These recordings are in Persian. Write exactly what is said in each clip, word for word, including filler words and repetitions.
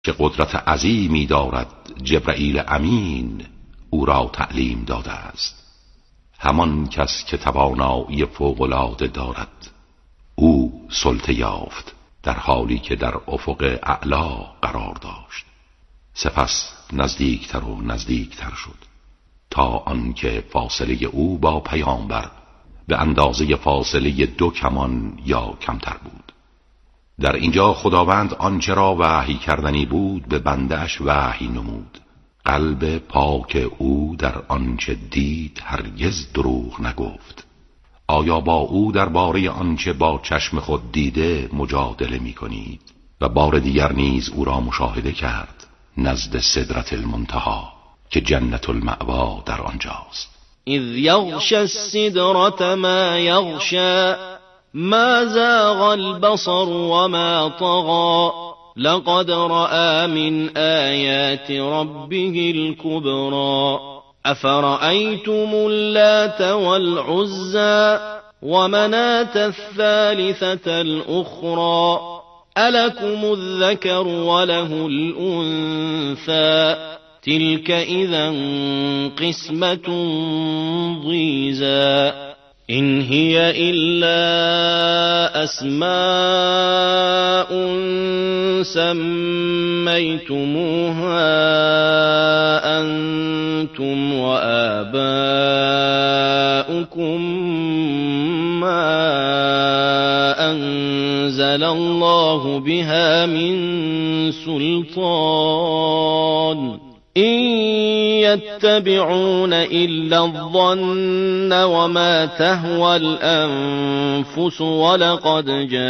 که قدرت عظیمی دارد جبرئیل امین او را تعلیم داده است. همان کس که توانایی فوق‌العاده دارد او سلطه یافت در حالی که در افق اعلا قرار داشت. سپس نزدیکتر و نزدیکتر شد تا آنکه فاصله او با پیامبر به اندازه فاصله دو کمان یا کمتر بود. در اینجا خداوند آنچه را وحی کردنی بود به بنده‌اش وحی نمود. قلب پاک او در آنچه دید هرگز دروغ نگفت. آیا با او درباره آنچه با چشم خود دیده مجادله می کنید؟ و بار دیگر نیز او را مشاهده کرد نزد سدرة المنتهی که جنت المأوا در آنجاست. اذ یغشی السدرة ما یغشی ما زاغ البصر وما طغى لقد رأى من آیات ربه الكبرى افرأیتم اللات والعزى ومناة الثالثة الأخرى ألكم الذكر وله الأنثى تلك إذا قسمة ضيزى إن هي إلا أسماء سميتموها أنتم وآباؤكم ما أنزل الله بها من سلطان إن يتبعون إلا الظن وما تهوى الأنفس ولقد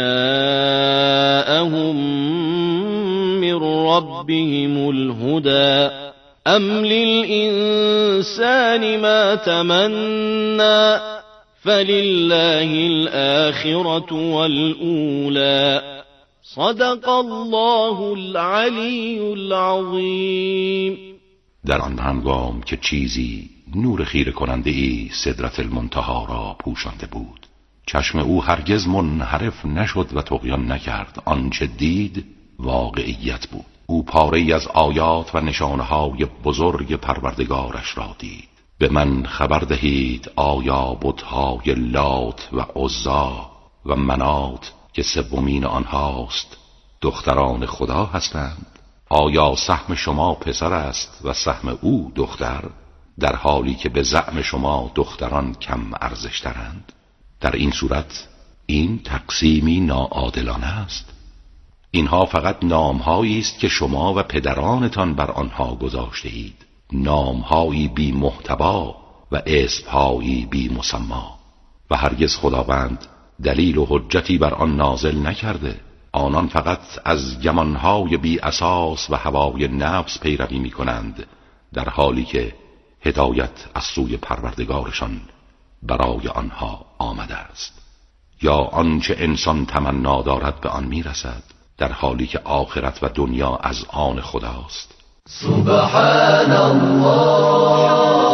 جاءهم من ربهم الهدى أم للإنسان ما تمنى فلله الآخرة والأولى صدق الله العلی العظیم. در آن هنگام که چیزی نور خیره کننده ای سدرة المنتهی را پوشانده بود، چشم او هرگز منحرف نشد و طغیان نکرد. آنچه دید واقعیت بود. او پاره‌ای از آیات و نشانه‌های بزرگ پروردگارش را دید. به من خبر دهید آیا بت‌های لات و عزا و منات که سومین آنهاست دختران خدا هستند؟ آیا سهم شما پسر است و سهم او دختر، در حالی که به زعم شما دختران کم ارزش‌ترند؟ در این صورت این تقسیمی ناعادلانه است. اینها فقط نامهایی است که شما و پدرانتان بر آنها گذاشته اید، نامهایی بی محتوا و اسمهایی بی مسمی، و هرگز خداوند دلیل و حجتی بر آن نازل نکرده. آنان فقط از گمانهای بی اساس و هوای نفس پیروی می کنند، در حالی که هدایت از سوی پروردگارشان برای آنها آمده است. یا آنچه انسان تمنا دارد به آن می رسد، در حالی که آخرت و دنیا از آن خداست. سبحان الله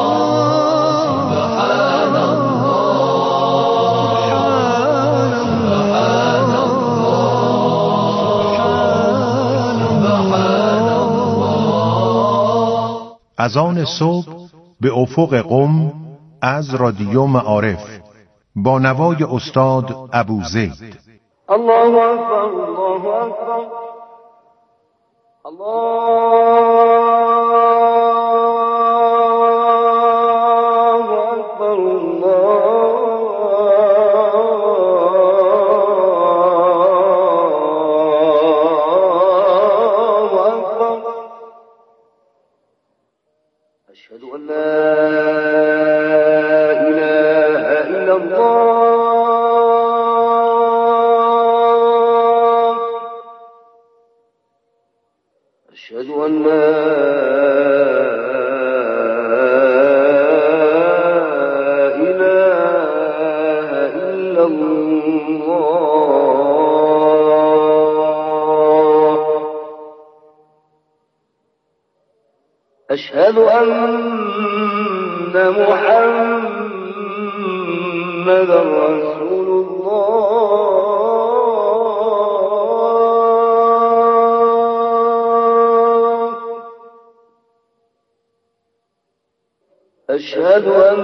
از آن صبح به افق قم از رادیو معارف با نوای استاد ابوزید. الله اکبر الله اکبر الله اکبر الله اکبر اشهد ان لا اله الا الله اشهد ان لا اله الا الله اشهد ان محمد رسول الله أشهد أن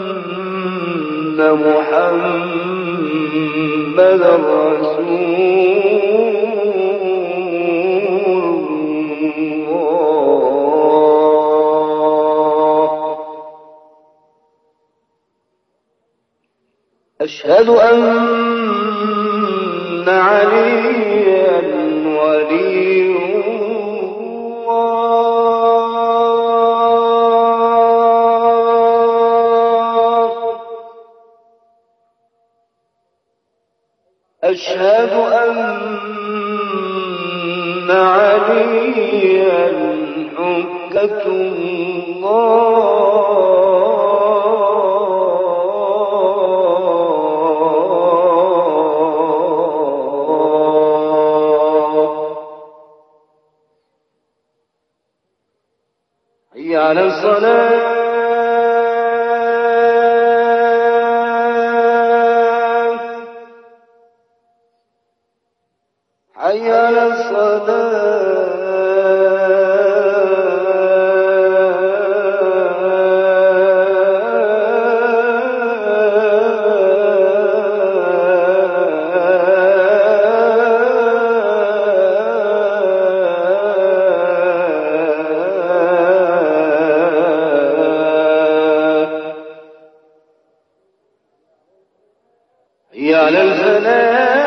محمد رسول الله. أشهد أن عليا ولي أشهد أن عليا حجة الله. حي على الصلاة. حي على حي على الفلاح.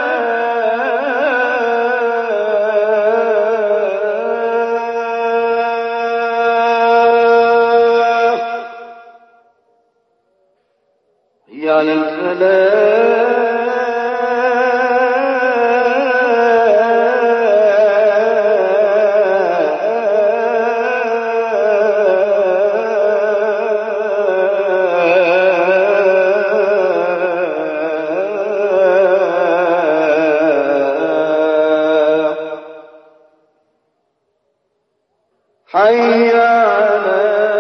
حي على الفلاح. حي على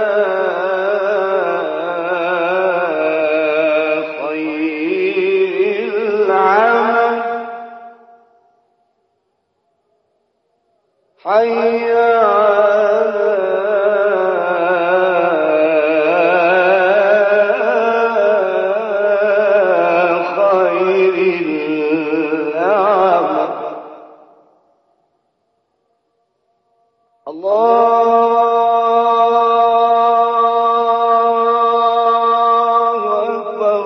خير العمل. حي على خير العمل. الله أكبر.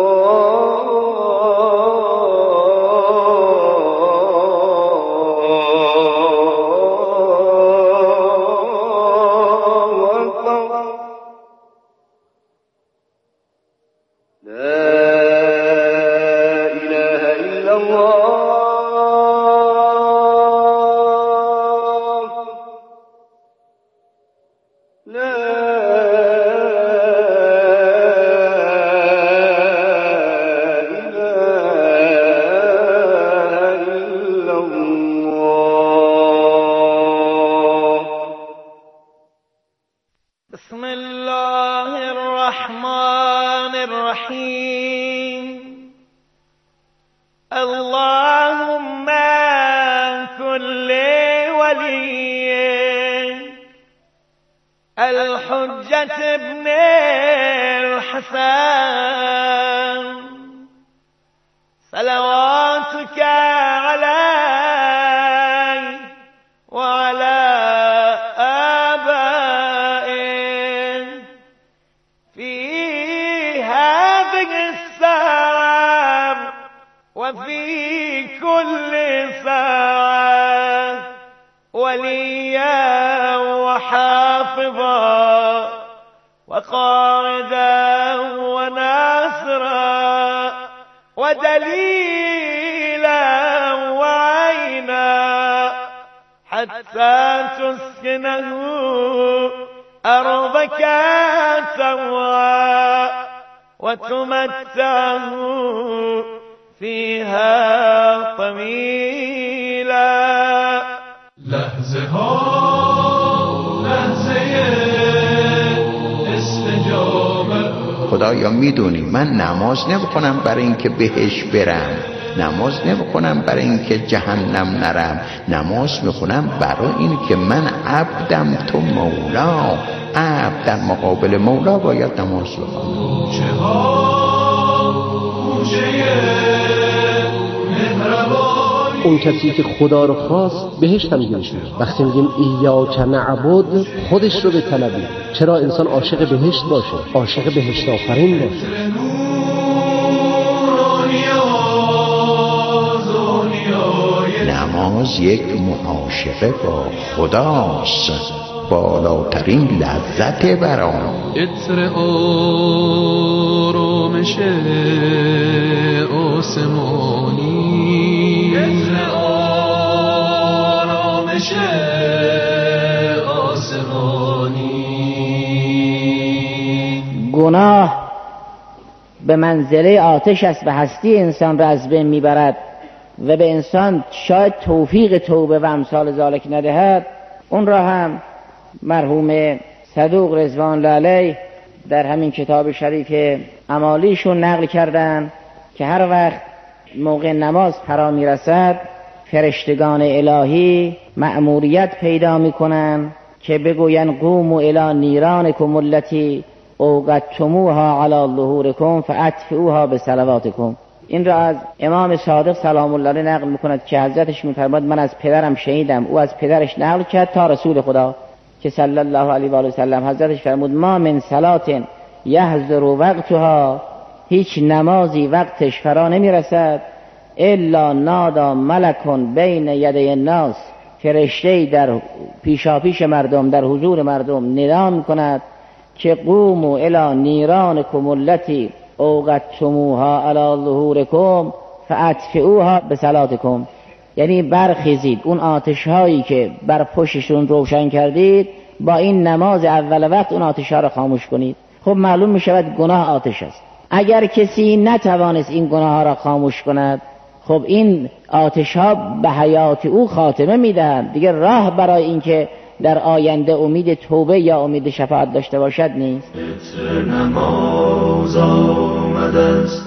الله أكبر. لا إله إلا الله. لا إله إلا الله. بسم الله الرحمن الرحيم. اللهم كل ولي الحجة ابن الحسن صلواتك عليه وعلى آبائه في هذه الساعة وفي كل ساعة وليا وحافظا وقائدا وناصرا ودليلا وعينا حتى تسكنه أرضك سوا وتمتعه فيها طويلا. لحظه ها لحظه استجابه. خدایا میدونی من نماز نمیخونم برای اینکه بهش برم، نماز نمیخونم برای اینکه جهنم نرم، نماز میخونم برای اینکه من عبدم تو مولا عبد در مقابل مولا باید نماز بخونه. اون کسی که خدا رو خواست بهشت هم گیرش میاد. وقتی میگیم ایاک نعبد خودش رو به طلبی. چرا انسان عاشق بهشت باشه، عاشق بهشت آفرین باشه. نماز یک معاشقه با خداست، بالاترین لذت برام. عطر آرامش آسمانی، عطر آرامش آسمانی. گناه به منزله آتش است و هستی انسان را از بین میبرد و به انسان شاید توفیق توبه و امثال ذالک ندهد. اون را هم مرحوم صدوق رضوان الله علیه در همین کتاب شریف اعمالیشون نقل کردن که هر وقت موقع نماز فرا میرسد فرشتگان الهی مأموریت پیدا میکنن که بگوین قوموا الی نیرانکم التی اوقدتموها علی ظهورکم فاطفئوها بصلواتکم. این را از امام صادق سلام الله علیه نقل میکند که حضرتش میفرماد من از پدرم شنیدم، او از پدرش نقل کرد تا رسول خدا که صلی الله علیه و آله و سلم حضرتش فرمود ما من صلات یحضر وقتها، هیچ نمازی وقتش فرا نمیرسد الا نادا ملکون بین یدی الناس، فرشته‌ای در پیشاپیش مردم در حضور مردم ندا میکند که قوموا الی نیرانکم التی اوقدتموها علی ظهورکم فاطفئوها بصلاتکم، یعنی برخیزید اون آتش هایی که بر پشتشون روشن کردید با این نماز اول وقت اون آتش ها را خاموش کنید. خب معلوم می شود گناه آتش است. اگر کسی نتوانست این گناه ها را خاموش کند خب این آتش ها به حیات او خاتمه می دهند، دیگه راه برای این که در آینده امید توبه یا امید شفاعت داشته باشد نیست. نماز آمد است،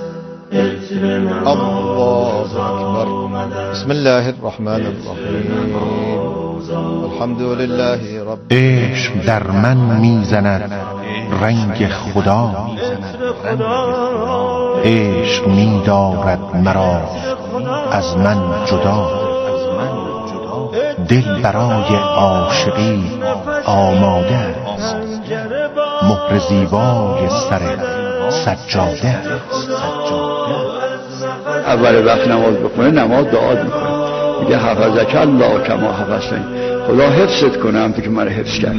الله اکبر. بسم الله الرحمن الرحیم. الحمد لله رب. عشق در من میزند رنگ خدا، عشق می‌دارد مرا از من جدا، دل برای عاشقی آماده است، مهر زیبای سر سجاده است. اول وقت نماز بخونه نماز دعا میکنه، میگه حفظک الله کما حفظتنی، خدا حفظت کنه همونطور که من حفظ کرد.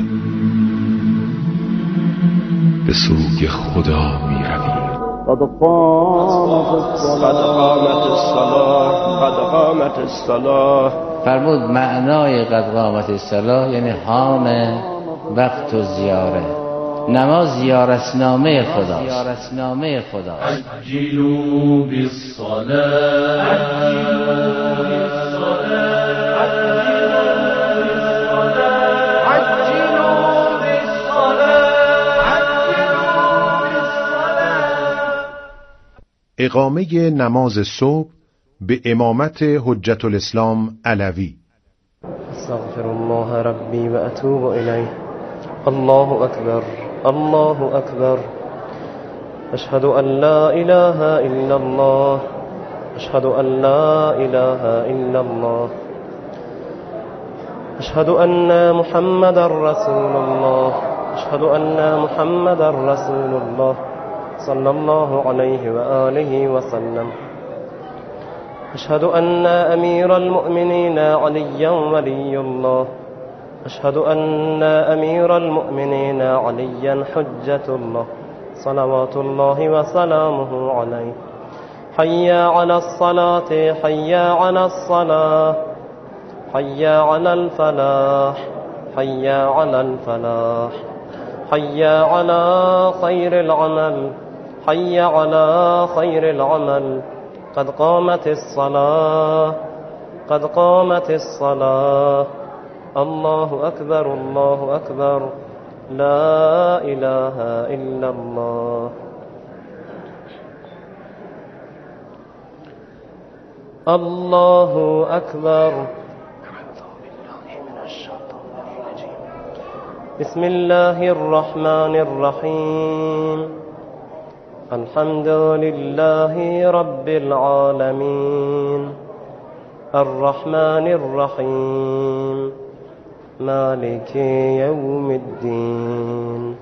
به سوی خدا می رویم. قد قامت الصلاة قد قامت الصلاة. فرمود معنای قد قامت الصلاة یعنی حان وقت و زیاره. نماز زیارتنامه خداست. زیارتنامه خداست. عجلوا بالصلاة. اقامه نماز صبح به امامت حجت الاسلام علوی. استغفر الله ربی و اتوب الیه. الله اکبر الله اکبر. اشهد ان لا اله الا الله. اشهد ان لا اله الا الله. اشهد ان محمد رسول الله. اشهد ان محمد رسول الله صلى الله عليه وآله وسلم. أشهد أن أمير المؤمنين عليا ولي الله. أشهد أن أمير المؤمنين عليا حجة الله صلوات الله وسلامه عليه. حي على الصلاة حي على الصلاة حي على الفلاح حي على الفلاح حي على خير العمل حي على خير العمل. قد قامت الصلاة قد قامت الصلاة. الله أكبر الله أكبر. لا إله إلا الله. الله أكبر. بسم الله الرحمن الرحيم الحمد لله رب العالمين الرحمن الرحيم مالك يوم الدين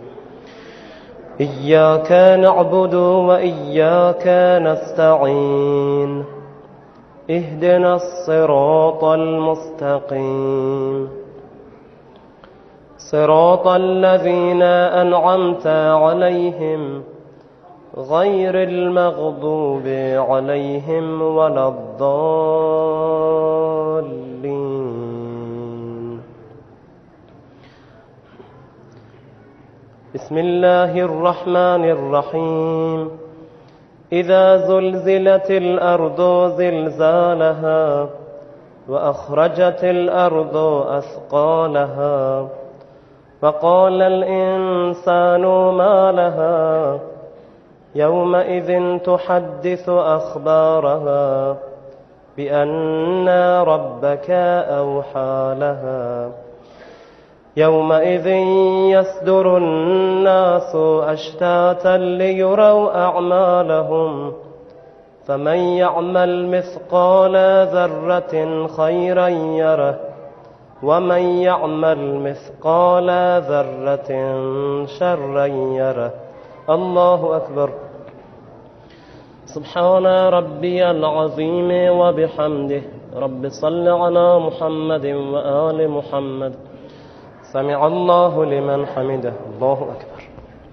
إياك نعبد وإياك نستعين اهدنا الصراط المستقيم صراط الذين أنعمت عليهم غير المغضوب عليهم ولا الضالين. بسم الله الرحمن الرحيم إذا زلزلت الأرض زلزالها وأخرجت الأرض أثقالها وقال الإنسان ما لها يومئذ تحدث أخبارها بأن ربك أوحى لها يومئذ يصدر الناس أشتاتا ليروا أعمالهم فمن يعمل مثقال ذرة خيرا يره ومن يعمل مثقال ذرة شرا يره. الله أكبر. سبحان ربي العظيم وبحمده رب صل على محمد وآل محمد. سمع الله لمن حمده. الله أكبر.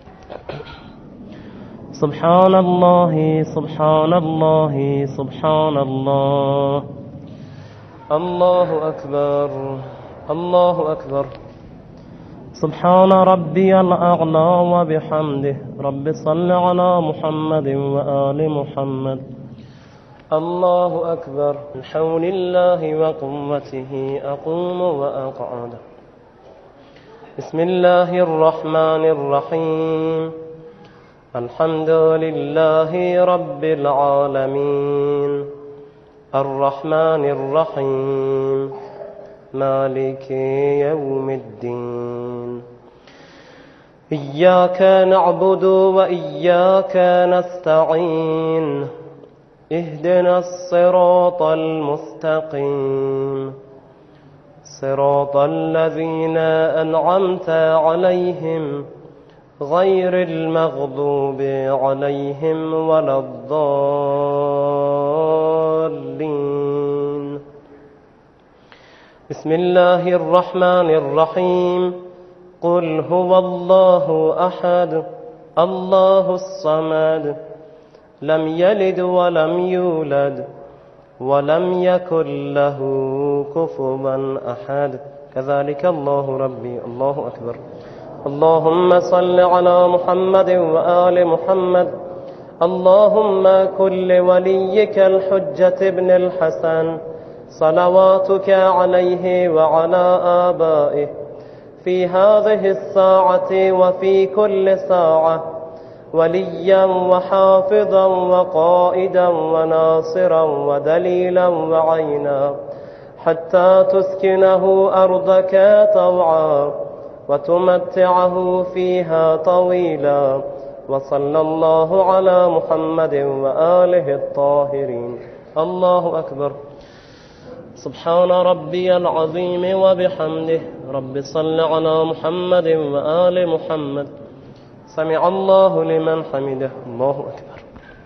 سبحان الله سبحان الله سبحان الله. الله أكبر الله أكبر. سبحان ربي الأعلى وبحمده رب صل على محمد وآل محمد. الله أكبر. من حول الله وقوته أقوم وأقعد. بسم الله الرحمن الرحيم الحمد لله رب العالمين الرحمن الرحيم مالك يوم الدين إياك نعبد وإياك نستعين اهدنا الصراط المستقيم صراط الذين أنعمت عليهم غير المغضوب عليهم ولا الضالين. بسم الله الرحمن الرحيم قل هو الله أحد الله الصمد لم يلد ولم يولد ولم يكن له كفوا أحد. كذلك الله ربي. الله أكبر. اللهم صل على محمد وآل محمد. اللهم كن لوليك الحجة ابن الحسن صلواتك عليه وعلى آبائه في هذه الساعة وفي كل ساعة وليا وحافظا وقائدا وناصرا ودليلا وعينا حتى تسكنه أرضك طوعا وتمتعه فيها طويلا. وصلى الله على محمد وآله الطاهرين. الله أكبر. سبحان ربي العظيم وبحمده رب صل على محمد وآل محمد. سمع الله لمن حمده. الله أكبر.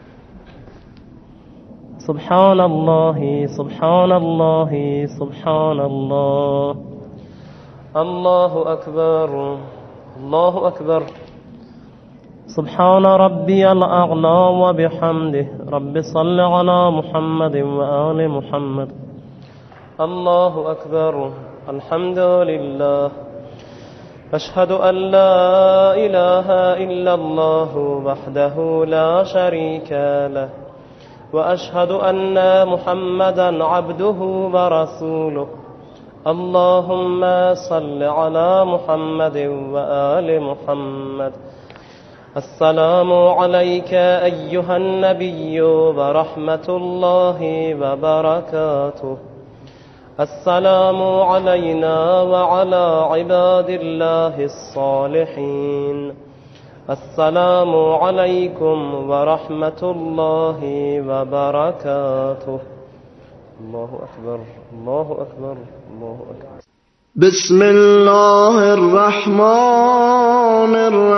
سبحان الله سبحان الله سبحان الله. الله أكبر الله أكبر. سبحان ربي الأعلى وبحمده رب صل على محمد وآل محمد. الله أكبر. الحمد لله. أشهد أن لا إله إلا الله وحده لا شريك له وأشهد أن محمدا عبده ورسوله. اللهم صل على محمد وآل محمد. السلام عليك أيها النبي ورحمة الله وبركاته. السلام علينا وعلى عباد الله الصالحين. السلام عليكم ورحمة الله وبركاته. الله أكبر الله أكبر الله أكبر. بسم الله الرحمن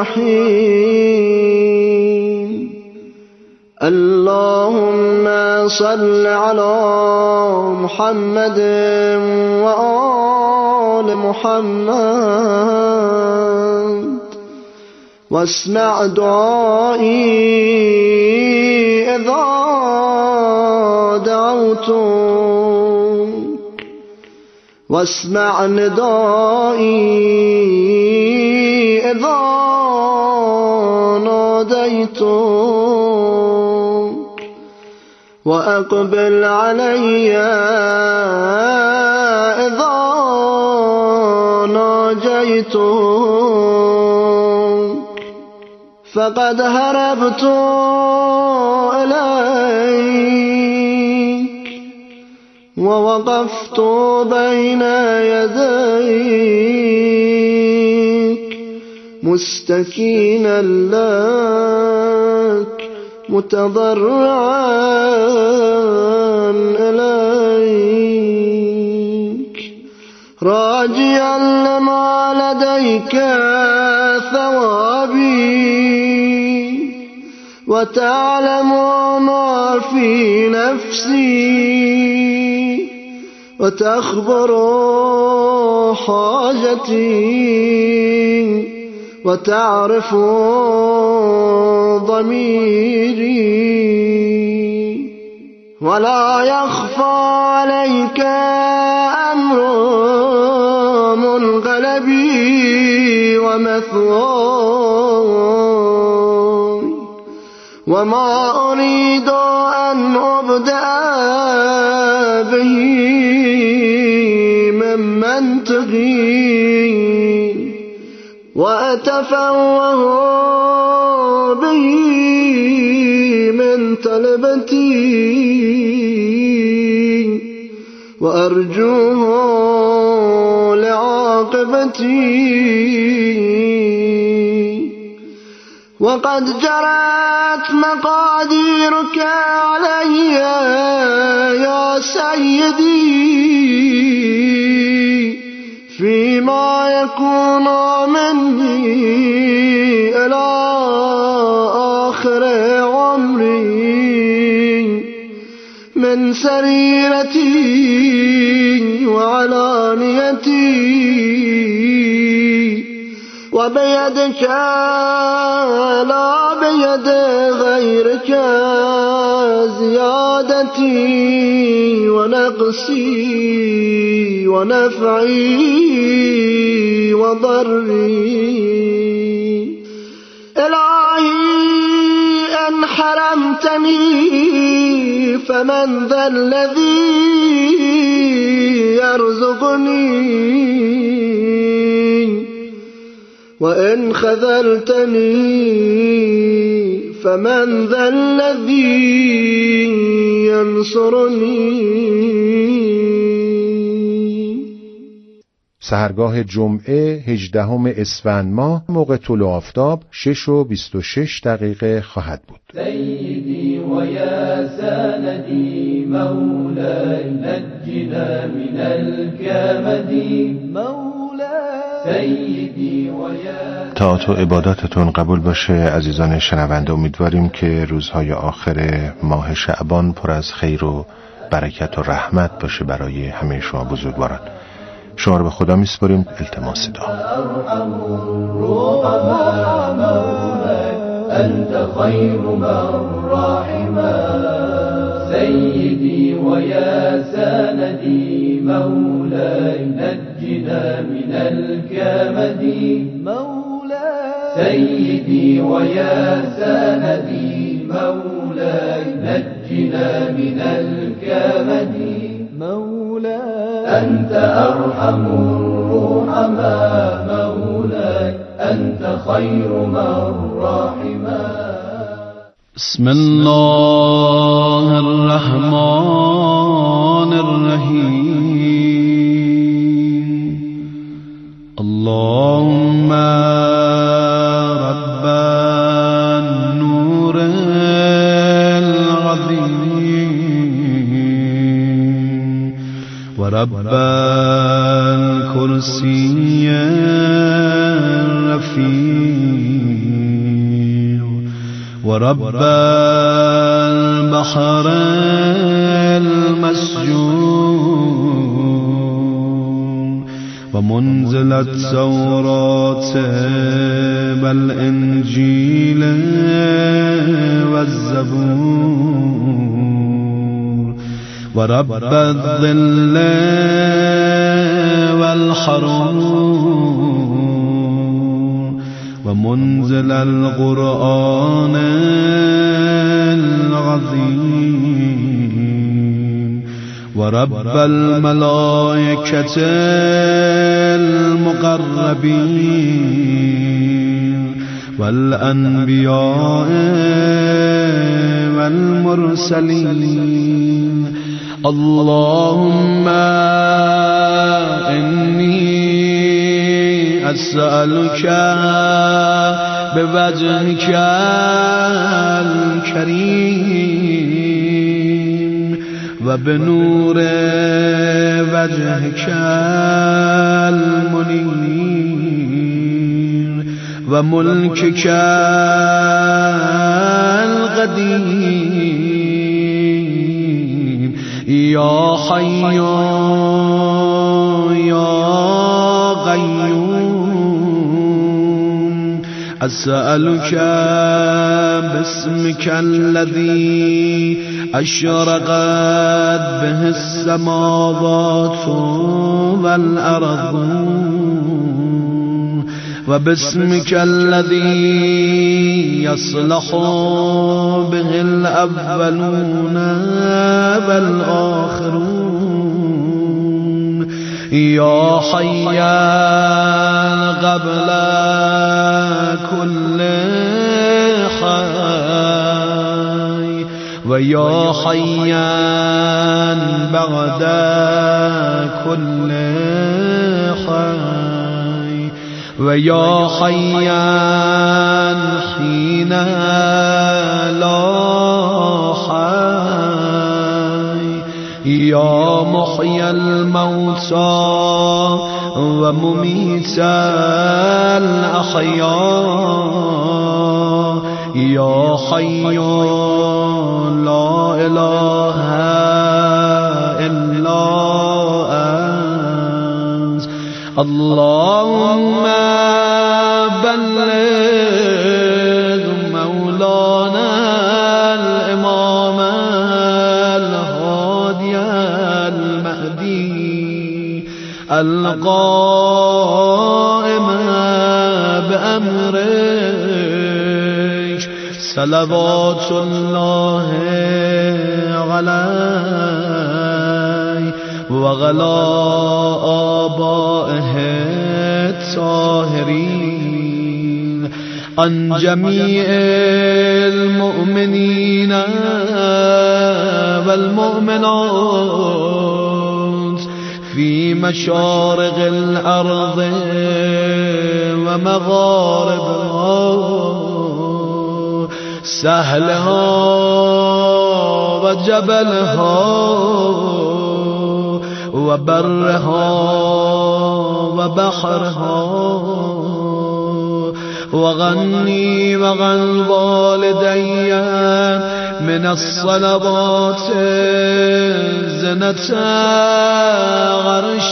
الرحيم. اللهم صل على محمد وآل محمد واسمع دعائي إذا دعوتك واسمع ندائي إذا ناديتك وأقبل علي إذا ناجيتك فقد هربت إليك ووقفت بين يديك مستكينا لك متضرعا إليك راجيا لما لديك ثوابي وتعلم ما في نفسي وتخبر حاجتي وتعرف ضميري ولا يخفى عليك أمر منقلبي ومثواي وما أريد أن أبدأ به ممن تغي وأتفوه به من طلبتي وأرجوه لعاقبتي وقد جرت مقاديرك علي يا سيدي فيما يكون مني إلى آخر عمري من سريرتي وعلانيتي وبيدك لا بيد غيرك زيادتي ونقصي ونفعي وضري إلهي أن حرمتني فمن ذا الذي يرزقني وإن خذلتني فمن ذا الذي ينصرني. سحرگاه جمعه هجدهم اسفند ماه موقع طلوع آفتاب شش و بیست و شش دقیقه خواهد بود. سیدی و یا سندی مولاي نجنا من الكمد مولاي سیدی و یا. طاعت و عباداتتون قبول باشه عزیزان شنونده. امیدواریم که روزهای آخر ماه شعبان پر از خیر و برکت و رحمت باشه برای همه شما بزرگواران. شما رو به خدا میسپاریم. التماس دعا. أنت خير من راحما سيدي ويا سندي مولاي نجنا من الكمد مولاي سيدي ويا سندي مولاي نجنا من الكمد مولاي أنت أرحم الرحماء مولاي أنت خير من راحما. بسم الله الرحمن الرحيم اللهم رب النور العظيم ورب الكرسي الرفيع ورب البحر المسجون ومنزل التوراة والإنجيل والزبور ورب الظل والحرور ومنزل القرآن العظيم ورب الملائكة المقربين والأنبياء والمرسلين اللهم إني أسألك بوجهك الكريم وبنور وجهك المنير وملكك القديم يا حي يا قيوم أسألك باسمك الذي أشرقت به السماوات والأرض وباسمك الذي يصلح به الأولون والآخرون يا حيا قبل كل حي ويا حيا بعد كل حي ويا حيا حين لا حي يا محيي الموتى ومميت الأحياء يا حي لا إله إلا أنت اللهم بلغ مولانا الإمام الهادي المهدي القائم بأمرك صلوات الله عليه وعلى آبائه الطاهرين عن جميع المؤمنين والمؤمنات في مشارق الأرض ومغاربها سهلها وجبلها وبرها وبحرها وغني وغن والدي من الصلوات زنة عرش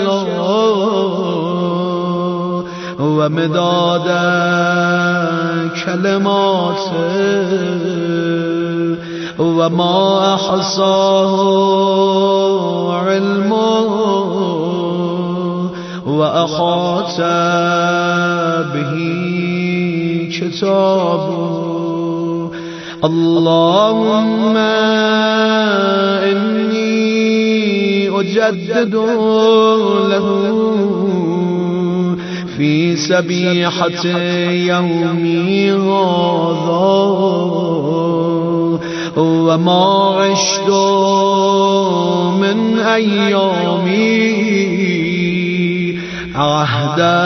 الله ومداد كلماته وما أحصاه علمه وأحاط به كتابه اللهم إني أجدد له في سبيحة يومي هذا وما عشت من أيامي عهدا